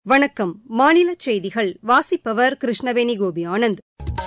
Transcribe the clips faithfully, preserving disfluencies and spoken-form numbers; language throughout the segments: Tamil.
வணக்கம். மாநிலச் செய்திகள் வாசிப்பவர் கிருஷ்ணவேணி கோபி ஆனந்த்.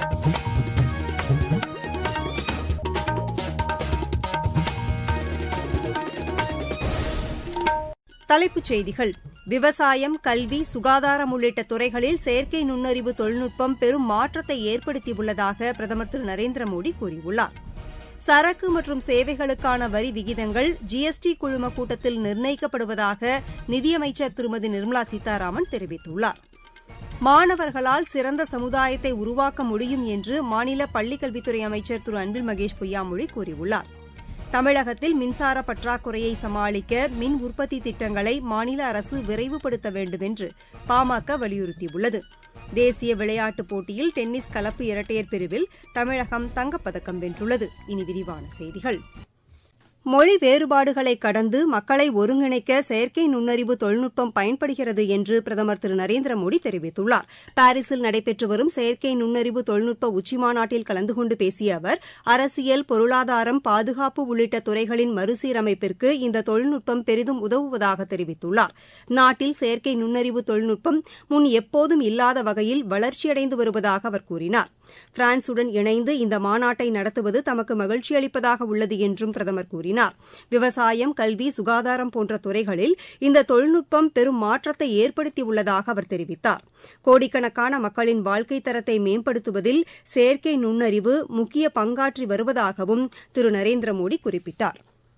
தலைப்புச் செய்திகள்: விவசாயம், கல்வி, சுகாதாரம் உள்ளிட்ட துறைகளில் செயற்கை நுண்ணறிவு தொழில்நுட்பம் பெரும் மாற்றத்தை ஏற்படுத்தியுள்ளதாக பிரதமர் திரு நரேந்திர மோடி கூறியுள்ளார். சரக்கு மற்றும் சேவைகளுக்கான வரி விகிதங்கள் ஜி எஸ் டி குழும கூட்டத்தில் நிர்ணயிக்கப்படுவதாக நிதியமைச்சர் திருமதி நிர்மலா சீதாராமன் தெரிவித்துள்ளார். மாணவர்களால் சிறந்த சமுதாயத்தை உருவாக்க முடியும் என்று மாநில பள்ளிக்கல்வித்துறை அமைச்சர் திரு அன்பில் மகேஷ் பொய்யாமொழி கூறியுள்ளார். தமிழகத்தில் மின்சார பற்றாக்குறையை சமாளிக்க மின் உற்பத்தி திட்டங்களை மாநில அரசு விரைவுபடுத்த வேண்டும் என்று பாமக வலியுறுத்தியுள்ளது. தேசிய விளையாட்டுப் போட்டியில் டென்னிஸ் கலப்பு இரட்டையர் பிரிவில் தமிழகம் தங்கப்பதக்கம் வென்றுள்ளது. இனி விரிவான செய்திகள். மொழி வேறுபாடுகளை கடந்து மக்களை ஒருங்கிணைக்க செயற்கை நுண்ணறிவு தொழில்நுட்பம் பயன்படுகிறது என்று பிரதமர் திரு நரேந்திர மோடி தெரிவித்துள்ளார். பாரிஸில் நடைபெற்று வரும் செயற்கை நுண்ணறிவு தொழில்நுட்ப உச்சிமாநாட்டில் கலந்து கொண்டு பேசிய அவர், அரசியல், பொருளாதாரம், பாதுகாப்பு உள்ளிட்ட துறைகளின் மறுசீரமைப்பிற்கு இந்த தொழில்நுட்பம் பெரிதும் உதவுவதாக தெரிவித்துள்ளார். நாட்டில் செயற்கை நுண்ணறிவு தொழில்நுட்பம் முன் எப்போதும் இல்லாத வகையில் வளர்ச்சியடைந்து வருவதாக அவர் கூறினார். பிரான்சுடன் இணைந்து இந்த மாநாட்டை நடத்துவது தமக்கு மகிழ்ச்சியளிப்பதாக உள்ளது என்றும் பிரதமர் கூறினார். விவசாயம், கல்வி, சுகாதாரம் போன்ற துறைகளில் இந்த தொழில்நுட்பம் பெரும் மாற்றத்தை ஏற்படுத்தியுள்ளதாக அவர் தெரிவித்தார். கோடிக்கணக்கான மக்களின் வாழ்க்கைத் தரத்தை மேம்படுத்துவதில் செயற்கை நுண்ணறிவு முக்கிய பங்காற்றி வருவதாகவும் திரு நரேந்திர மோடி குறிப்பிட்டார்.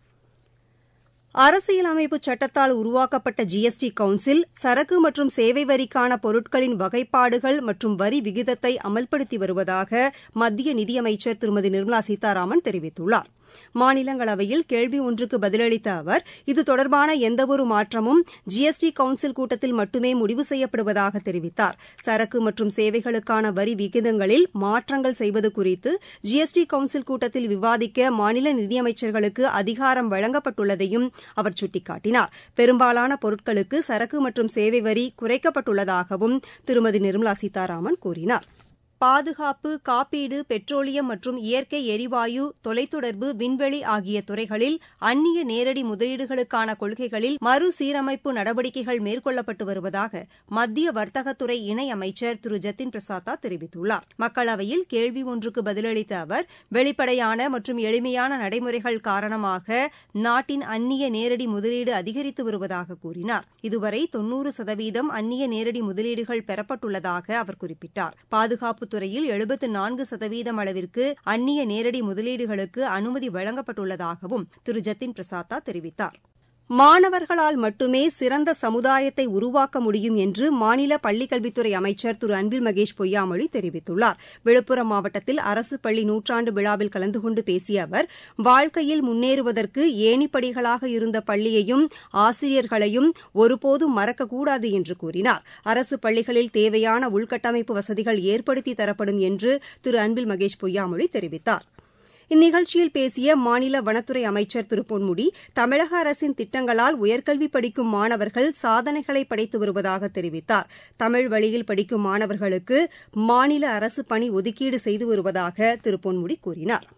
அரசியலமைப்பு சட்டத்தால் உருவாக்கப்பட்ட ஜி எஸ் டி கவுன்சில் சரக்கு மற்றும் சேவை வரிக்கான பொருட்களின் வகைப்பாடுகள் மற்றும் வரி விகிதத்தை அமல்படுத்தி வருவதாக மத்திய நிதியமைச்சர் திருமதி நிர்மலா சீதாராமன் தெரிவித்துள்ளார். மாநிலங்களவையில் கேள்வி ஒன்றுக்கு பதிலளித்த அவர், இது தொடர்பான எந்தவொரு மாற்றமும் ஜி எஸ் டி கவுன்சில் கூட்டத்தில் மட்டுமே முடிவு செய்யப்படுவதாக தெரிவித்தார். சரக்கு மற்றும் சேவைகளுக்கான வரி விகிதங்களில் மாற்றங்கள் செய்வது குறித்து ஜி எஸ் டி கவுன்சில் கூட்டத்தில் விவாதிக்க மாநில நிதியமைச்சர்களுக்கு அதிகாரம் வழங்கப்பட்டுள்ளதையும் அவர் சுட்டிக்காட்டினார். பெரும்பாலான பொருட்களுக்கு சரக்கு மற்றும் சேவை வரி குறைக்கப்பட்டுள்ளதாகவும் திருமதி நிர்மலா சீதாராமன் கூறினார். பாதுகாப்பு, காப்பீடு, பெட்ரோலியம் மற்றும் இயற்கை எரிவாயு, தொலைத்தொடர்பு, விண்வெளி ஆகிய துறைகளில் அந்நிய நேரடி முதலீடுகளுக்கான கொள்கைகளில் மறுசீரமைப்பு நடவடிக்கைகள் மேற்கொள்ளப்பட்டு வருவதாக மத்திய வர்த்தகத்துறை இணையமைச்சர் திரு ஜதின் பிரசாத் தெரிவித்துள்ளார். மக்களவையில் கேள்வி ஒன்றுக்கு பதிலளித்த அவர், வெளிப்படையான மற்றும் எளிமையான நடைமுறைகள் காரணமாக நாட்டின் அந்நிய நேரடி முதலீடு அதிகரித்து வருவதாக கூறினார். இதுவரை தொன்னூறு சதவீதம் அந்நிய நேரடி முதலீடுகள் பெறப்பட்டுள்ளதாக அவர் குறிப்பிட்டார். பாதுகாப்பு துறையில் எழுபத்து நான்கு சதவீதம் அளவிற்கு அந்நிய நேரடி முதலீடுகளுக்கு அனுமதி வழங்கப்பட்டுள்ளதாகவும் திரு ஜதின் பிரசாத் தெரிவித்தார். மாணவர்களால் மட்டுமே சிறந்த சமுதாயத்தை உருவாக்க முடியும் என்று மாநில பள்ளிக்கல்வித்துறை அமைச்சர் திரு அன்பில் மகேஷ் பொய்யாமொழி தெரிவித்துள்ளார். விழுப்புரம் மாவட்டத்தில் அரசு பள்ளி நூற்றாண்டு விழாவில் கலந்து கொண்டு பேசிய அவர், வாழ்க்கையில் முன்னேறுவதற்கு ஏணிப்படிகளாக இருந்த பள்ளியையும் ஆசிரியர்களையும் ஒருபோதும் மறக்கக்கூடாது என்று கூறினார். அரசு பள்ளிகளில் தேவையான உள்கட்டமைப்பு வசதிகள் ஏற்படுத்தி தரப்படும் என்று திரு அன்பில் மகேஷ் பொய்யாமொழி தெரிவித்தார். இந்நிகழ்ச்சியில் பேசிய மாநில வனத்துறை அமைச்சர் திரு பொன்முடி, தமிழக அரசின் திட்டங்களால் உயர்கல்வி படிக்கும் மாணவர்கள் சாதனைகளை படைத்து வருவதாக தெரிவித்தார். தமிழ் வழியில் படிக்கும் மாணவர்களுக்கு மாநில அரசு பணி ஒதுக்கீடு செய்து வருவதாக திரு பொன்முடி கூறினார்.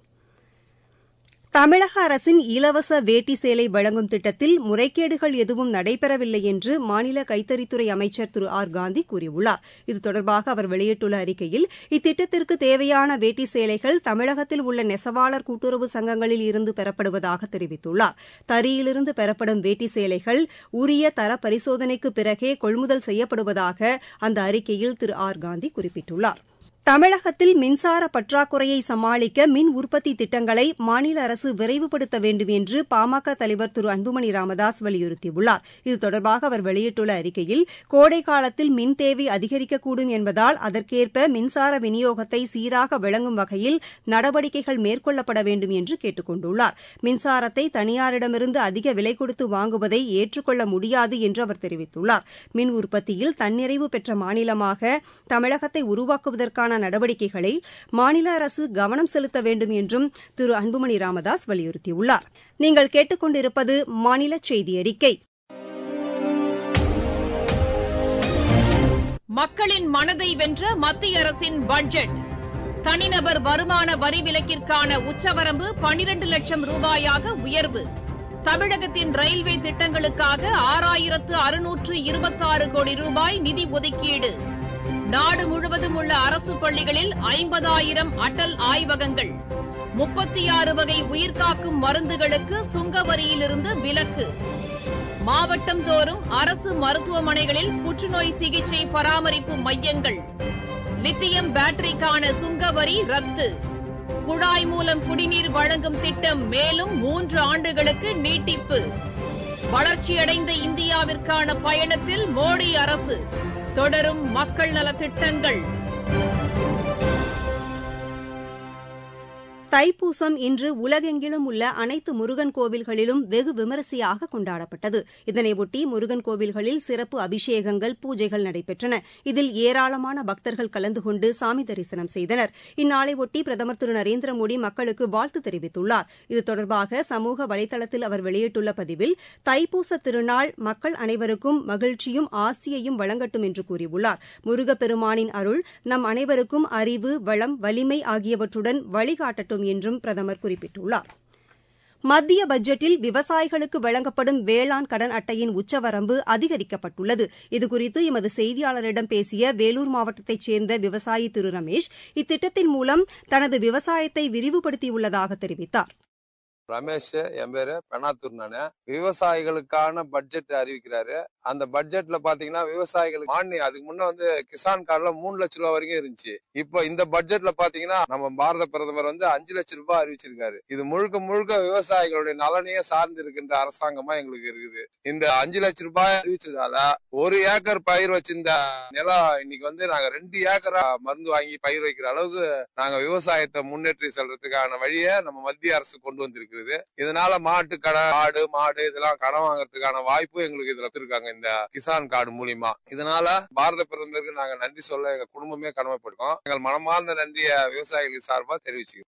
தமிழக அரசின் இலவச வேட்டி சேலை வழங்கும் திட்டத்தில் முறைகேடுகள் எதுவும் நடைபெறவில்லை என்று மாநில கைத்தறித்துறை அமைச்சர் திரு ஆர் காந்தி கூறியுள்ளார். இது தொடர்பாக அவர் வெளியிட்டுள்ள அறிக்கையில், இத்திட்டத்திற்கு தேவையான வேட்டி சேலைகள் தமிழகத்தில் உள்ள நெசவாளர் கூட்டுறவு சங்கங்களில் இருந்து பெறப்படுவதாக தெரிவித்துள்ளார். தறியிலிருந்து பெறப்படும் வேட்டி சேலைகள் உரிய தர பரிசோதனைக்கு பிறகே கொள்முதல் செய்யப்படுவதாக அந்த அறிக்கையில் திரு ஆர் காந்தி குறிப்பிட்டுள்ளார். தமிழகத்தில் மின்சார பற்றாக்குறையை சமாளிக்க மின் உற்பத்தி திட்டங்களை மாநில அரசு விரைவுபடுத்த வேண்டும் என்று பாமக தலைவர் திரு அன்புமணி ராமதாஸ் வலியுறுத்தியுள்ளார். இது தொடர்பாக அவர் வெளியிட்டுள்ள அறிக்கையில், கோடை காலத்தில் மின் தேவை அதிகரிக்கக்கூடும் என்பதால் அதற்கேற்ப மின்சார விநியோகத்தை சீராக வழங்கும் வகையில் நடவடிக்கைகள் மேற்கொள்ளப்பட வேண்டும் என்று கேட்டுக் கொண்டுள்ளார். மின்சாரத்தை தனியாரிடமிருந்து அதிக விலை கொடுத்து வாங்குவதை ஏற்றுக்கொள்ள முடியாது என்று அவர் தெரிவித்துள்ளார். மின் உற்பத்தியில் தன்னிறைவு பெற்ற மாநிலமாக தமிழகத்தை உருவாக்குவதற்கான நடவடிக்கைகளை மாநில அரசு கவனம் செலுத்த வேண்டும் என்றும் திரு அன்புமணி ராமதாஸ் வலியுறுத்தியுள்ளார். நீங்கள் கேட்டுக் கொண்டிருப்பது மாநில செய்தி அறிக்கை. மக்களின் மனதை வென்ற மத்திய அரசின் பட்ஜெட். தனிநபர் வருமான வரி விலக்கிற்கான உச்சவரம்பு பனிரண்டு லட்சம் ரூபாயாக உயர்வு. தமிழகத்தின் ரயில்வே திட்டங்களுக்காக ஆறாயிரத்து அறுநூற்று இருபத்தாறு கோடி ரூபாய் நிதி ஒதுக்கீடு. நாடு முழுவதும் உள்ள அரசு பள்ளிகளில் ஐம்பதாயிரம் அடல் ஆய்வகங்கள். முப்பத்தி ஆறு வகை உயிர்காக்கும் மருந்துகளுக்கு சுங்க வரியிலிருந்து விலக்கு. மாவட்டம் தோறும் அரசு மருத்துவமனைகளில் புற்றுநோய் சிகிச்சை பராமரிப்பு மையங்கள். லித்தியம் பேட்டரிக்கான சுங்க வரி ரத்து. குழாய் மூலம் குடிநீர் வழங்கும் திட்டம் மேலும் மூன்று ஆண்டுகளுக்கு நீட்டிப்பு. வளர்ச்சியடைந்த இந்தியாவிற்கான பயணத்தில் மோடி அரசு. தொடரும் மக்கள் நலத் திட்டங்கள். தைப்பூசம் இன்று உலகெங்கிலும் உள்ள அனைத்து முருகன் கோவில்களிலும் வெகு விமரிசையாக கொண்டாடப்பட்டது. இதனையொட்டி முருகன் கோவில்களில் சிறப்பு அபிஷேகங்கள், பூஜைகள் நடைபெற்றன. இதில் ஏராளமான பக்தர்கள் கலந்து கொண்டு சாமி தரிசனம் செய்தனர். இந்நாளையொட்டி பிரதமர் திரு நரேந்திர மோடி மக்களுக்கு வாழ்த்து தெரிவித்துள்ளார். இது தொடர்பாக சமூக வலைதளத்தில் அவர் வெளியிட்டுள்ள பதிவில், தைப்பூச திருநாள் மக்கள் அனைவருக்கும் மகிழ்ச்சியும் ஆசியையும் வழங்கட்டும் என்று கூறியுள்ளார். முருகப்பெருமானின் அருள் நம் அனைவருக்கும் அறிவு, வளம், வலிமை ஆகியவற்றுடன் வழிகாட்டட்டும் என்றும் பிரதமர் குறிப்பிட்டுள்ளார். மத்திய பட்ஜெட்டில் விவசாயிகளுக்கு வழங்கப்படும் வேளாண் கடன் அட்டையின் உச்சவரம்பு அதிகரிக்கப்பட்டுள்ளது. இதுகுறித்து எமது செய்தியாளரிடம் பேசிய வேலூர் மாவட்டத்தைச் சேர்ந்த விவசாயி திரு ரமேஷ், இத்திட்டத்தின் மூலம் தனது விவசாயத்தை விரிவுபடுத்தியுள்ளதாக தெரிவித்தார். ரமேஷ் என் பேரு, பெனாத்தூர். நானு விவசாயிகளுக்கான பட்ஜெட் அறிவிக்கிறாரு. அந்த பட்ஜெட்ல பாத்தீங்கன்னா விவசாயிகளுக்கு மானியம், அதுக்கு முன்ன வந்து கிசான் கார்டுல மூணு லட்சம் ரூபாய் வரைக்கும் இருந்துச்சு. இப்போ இந்த பட்ஜெட்ல பாத்தீங்கன்னா நம்ம பாரத பிரதமர் வந்து அஞ்சு லட்சம் ரூபாய் அறிவிச்சிருக்காரு. இது முழுக்க முழுக்க விவசாயிகளுடைய நலனையே சார்ந்து இருக்கின்ற அரசாங்கமா எங்களுக்கு இருக்குது. இந்த அஞ்சு லட்சம் ரூபாய் அறிவிச்சதால ஒரு ஏக்கர் பயிர் வச்சிருந்த நிலம் இன்னைக்கு வந்து நாங்க ரெண்டு ஏக்கரா மருந்து வாங்கி பயிர் வைக்கிற அளவுக்கு நாங்க விவசாயத்தை முன்னேற்றி செல்றதுக்கான வழியை நம்ம மத்திய அரசு கொண்டு வந்திருக்கு. இதனால மாட்டு கடை, ஆடு, மாடு இதெல்லாம் கடன் வாங்கறதுக்கான வாய்ப்பு எங்களுக்கு இதுல இருக்காங்க இந்த கிசான் கார்டு மூலியமா. இதனால பாரத பிரதமருக்கு நாங்க நன்றி சொல்ல எங்க குடும்பமே கடமைப்பட்டிருக்கோம். எங்கள் மனமார்ந்த நன்றியை விவசாயிகள் சார்பா தெரிவிச்சுக்கிறோம்.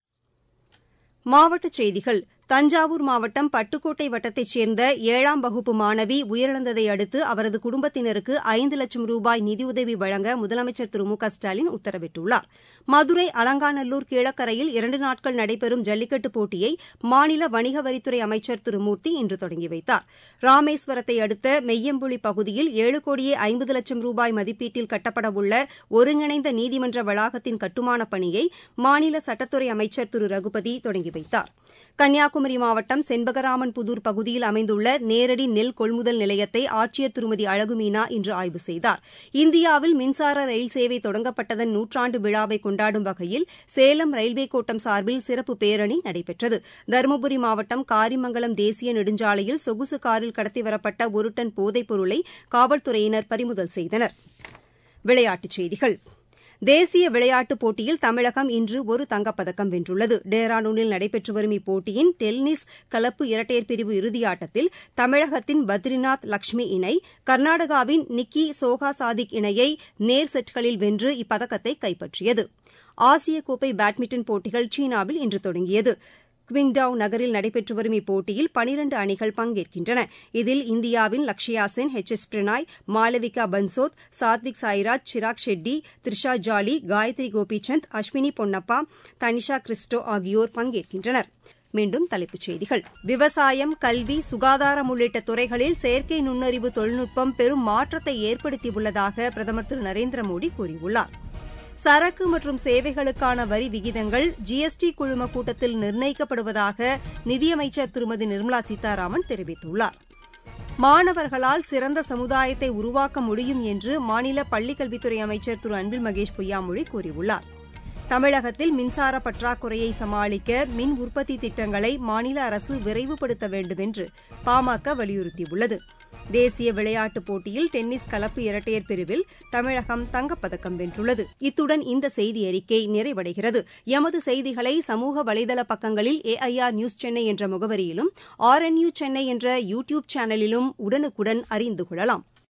மாவட்டச் செய்திகள். தஞ்சாவூர் மாவட்டம் பட்டுக்கோட்டை வட்டத்தைச் சேர்ந்த ஏழாம் வகுப்பு மாணவி உயிரிழந்ததை அடுத்து அவரது குடும்பத்தினருக்கு ஐந்து லட்சம் ரூபாய் நிதியுதவி வழங்க முதலமைச்சர் திரு மு க ஸ்டாலின் உத்தரவிட்டுள்ளார். மதுரை அலங்காநல்லூர் கீழக்கரையில் இரண்டு நாட்கள் நடைபெறும் ஜல்லிக்கட்டு போட்டியை மாநில வணிக வரித்துறை அமைச்சர் திரு மூர்த்தி இன்று தொடங்கி வைத்தார். ராமேஸ்வரத்தை அடுத்த மெய்யம்புலி பகுதியில் ஏழு கோடியே ஐம்பது லட்சம் ரூபாய் மதிப்பீட்டில் கட்டப்படவுள்ள ஒருங்கிணைந்த நீதிமன்ற வளாகத்தின் கட்டுமானப் பணியை மாநில சட்டத்துறை அமைச்சர் திரு ரகுபதி தொடங்கி வைத்தார். கன்னியாகுமரி மாவட்டம் செண்பகராமன் புதூர் பகுதியில் அமைந்துள்ள நேரடி நெல் கொள்முதல் நிலையத்தை ஆட்சியர் திருமதி அழகுமீனா இன்று ஆய்வு செய்தார். இந்தியாவில் மின்சார ரயில் சேவை தொடங்கப்பட்டதன் நூற்றாண்டு விழாவை கொண்டாடும் வகையில் சேலம் ரயில்வே கோட்டம் சார்பில் சிறப்பு பேரணி நடைபெற்றது. தருமபுரி மாவட்டம் காரிமங்கலம் தேசிய நெடுஞ்சாலையில் சொகுசு காரில் கடத்தி வரப்பட்ட ஒரு டன் போதைப் பொருளை காவல்துறையினர் பறிமுதல் செய்தனர். விளையாட்டுச் செய்திகள். தேசிய விளையாட்டுப் போட்டியில் தமிழகம் இன்று ஒரு தங்கப்பதக்கம் வென்றுள்ளது. டேராடூனில் நடைபெற்று வரும் இப்போட்டியின் டென்னிஸ் கலப்பு இரட்டையர் பிரிவு இறுதியாட்டத்தில் தமிழகத்தின் பத்ரிநாத் லட்சுமி இணை கர்நாடகாவின் நிக்கி சோகா சாதிக் இணையை நேர் செட்களில் வென்று இப்பதக்கத்தை கைப்பற்றியது. ஆசிய கோப்பை பேட்மிண்டன் போட்டிகள் சீனாவில் இன்று தொடங்கியது. குவிங்டாவ் நகரில் நடைபெற்று வரும் இப்போட்டியில் பனிரண்டு அணிகள் பங்கேற்கின்றன. இதில் இந்தியாவின் லக்ஷயா சென், எச் எஸ் பிரணாய், மாலவிகா பன்சோத், சாத்விக் சாய்ராஜ், சிராக் ஷெட்டி, த்ரிஷா ஜாலி, காயத்ரி கோபிசந்த், அஸ்வினி பொன்னப்பா, தனிஷா கிறிஸ்டோ ஆகியோர் பங்கேற்கின்றனர். மீண்டும் தலைப்புச் செய்திகள். விவசாயம், கல்வி, சுகாதாரம் உள்ளிட்ட துறைகளில் செயற்கை நுண்ணறிவு தொழில்நுட்பம் பெரும் மாற்றத்தை ஏற்படுத்தியுள்ளதாக பிரதமர் திரு நரேந்திர மோடி கூறியுள்ளார். சரக்கு மற்றும் சேவைகளுக்கான வரி விகிதங்கள் ஜிஎஸ்டி குழும கூட்டத்தில் நிர்ணயிக்கப்படுவதாக நிதியமைச்சர் திருமதி நிர்மலா சீதாராமன் தெரிவித்துள்ளார். மாணவர்களால் சிறந்த சமுதாயத்தை உருவாக்க முடியும் என்று மாநில பள்ளிக்கல்வித்துறை அமைச்சர் திரு அன்பில் மகேஷ் பொய்யாமொழி கூறியுள்ளார். தமிழகத்தில் மின்சார பற்றாக்குறையை சமாளிக்க மின் உற்பத்தி திட்டங்களை மாநில அரசு விரைவுபடுத்த வேண்டும் என்று பாமக வலியுறுத்தியுள்ளது. தேசிய விளையாட்டுப் போட்டியில் டென்னிஸ் கலப்பு இரட்டையர் பிரிவில் தமிழகம் தங்கப்பதக்கம் வென்றுள்ளது. இத்துடன் இந்த செய்தி அறிக்கை நிறைவடைகிறது. எமது செய்திகளை சமூக வலைதள பக்கங்களில் ஏஐஆர் நியூஸ் சென்னை என்ற முகவரியிலும், ஆர்என்யூ சென்னை என்ற யூ டியூப் சேனலிலும் உடனுக்குடன் அறிந்து கொள்ளலாம்.